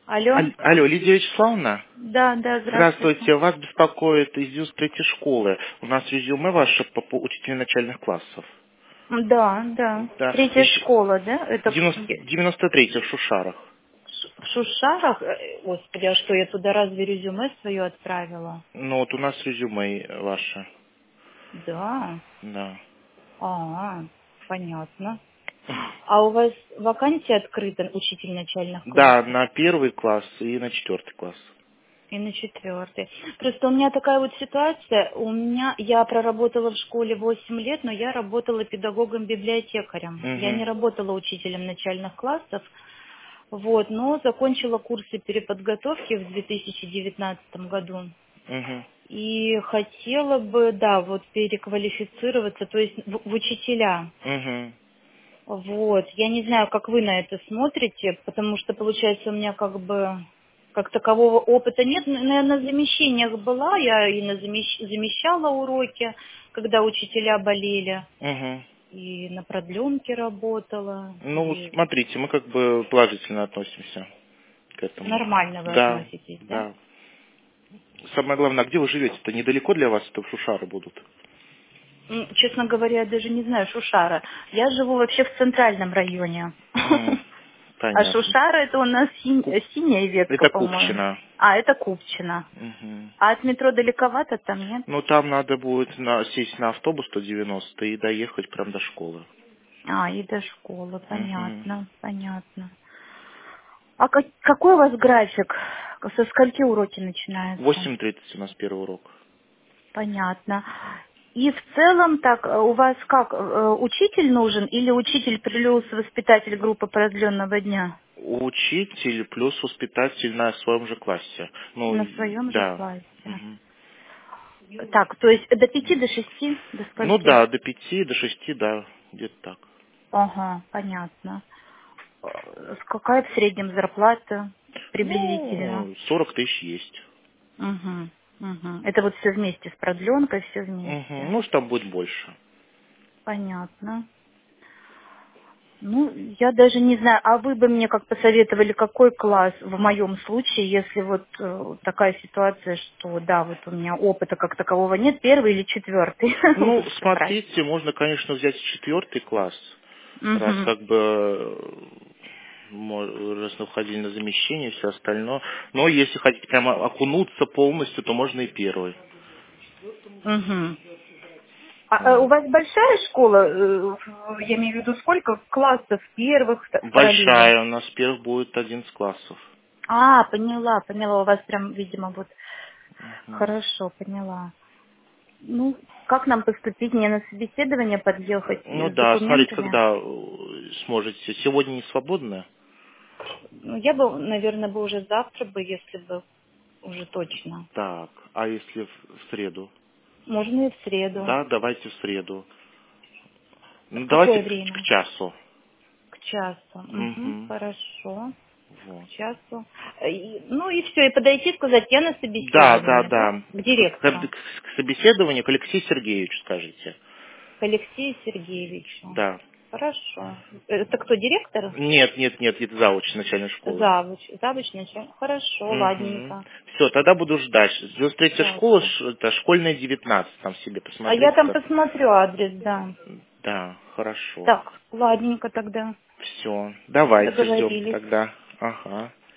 Алло? Алло, Лидия Вячеславовна? Да, да, здравствуйте. Здравствуйте, вас беспокоит из ЮЗ третьей школы. У нас резюме ваше по учителю начальных классов. Да, да. Да, Третья школа, да? Это 93 в Шушарах. в Шушарах? Господи, а что, я туда разве резюме свое отправила? Ну вот у нас резюме ваше. Да. Да. Понятно. А у вас вакансия открыта, учитель начальных Да, классов? на первый класс и на четвертый класс. И на четвертый. Просто у меня такая вот ситуация. Я проработала в школе 8 лет, но я работала педагогом-библиотекарем. Я не Угу. работала учителем начальных классов. Вот, но закончила курсы переподготовки в 2019 году. Угу. И хотела бы, да, вот переквалифицироваться, то есть в учителя. Угу. Вот, я не знаю, как вы на это смотрите, потому что, получается, у меня как такового опыта нет. На замещениях была, я и замещала уроки, когда учителя болели, Угу. и на продленке работала, Ну, и смотрите, мы как бы положительно относимся к этому. нормально вы Да, относитесь, да? да. Самое главное, а где вы живете-то? Недалеко для вас это Шушары будут? Честно говоря, я даже не знаю Шушара. Я живу вообще в центральном районе. А Понятно. Шушара это у нас Куп- синяя ветка, Это по-моему. Купчино. А, это Купчино. Мгм. А от метро далековато там, нет? Ну, там надо будет сесть на автобус 190 и доехать прям до школы. А, и до школы, Мгм. понятно, понятно. А какой у вас график? Со скольки уроки начинаются? 8:30 у нас первый урок. Понятно. И в целом так, у вас как, учитель нужен или учитель плюс воспитатель группы продленного дня? Учитель плюс воспитатель на своем же классе. Ну, На своем же да. классе. Мгм. Так, то есть до 5, до 6, до Ну скольки? да, до 5, до 6, да, где-то так. Ага, понятно. Какая в среднем зарплата приблизительно? Ну, 40 тысяч есть. Угу, угу. Это вот все вместе с продленкой, все Мгм. вместе. Ну, что будет больше. Понятно. Ну, я даже не знаю, а вы бы мне как посоветовали, какой класс в моем случае, если вот такая ситуация, что да, вот у меня опыта как такового нет, первый или четвертый? Ну, Лучше брать. смотрите, можно, конечно, взять четвертый класс, раз Угу. как бы раз вы входили на замещение и все остальное. Но если хотите прямо окунуться полностью, то можно и первый. Угу. У Вот. вас большая школа? Я имею в виду, сколько классов первых параллели? Большая, у нас первых будет 11 классов. А, поняла, поняла. У вас прям, видимо, вот Мгм. хорошо, поняла. Ну, как нам поступить? Мне на собеседование подъехать Ну с да, смотрите, документами? когда сможете. Сегодня не свободны? Ну, я бы, наверное, бы уже завтра бы, если бы уже точно. Так, а если в среду? Можно и в среду. Да, давайте в среду. Ну, В давайте какое к время? часу. К часу. Угу, Угу. хорошо. К Вот. часу. Ну и все, и подойти сказать, я на Да, да, собеседование, да? да. К директору. К собеседованию к Алексею Сергеевичу скажите. К Алексею Сергеевичу. Да. Хорошо. Это кто, директор? Нет, нет, нет, это завуч начальной школы. Завуч. Завуч начальник. Хорошо, Угу. ладненько. Все, тогда буду ждать. 93-я школа, Ясно. это школьная 19, там себе А я там посмотрите. посмотрю адрес, да. Да, хорошо. Так, ладненько тогда. Все, давайте ждем Договорились. тогда. Ага.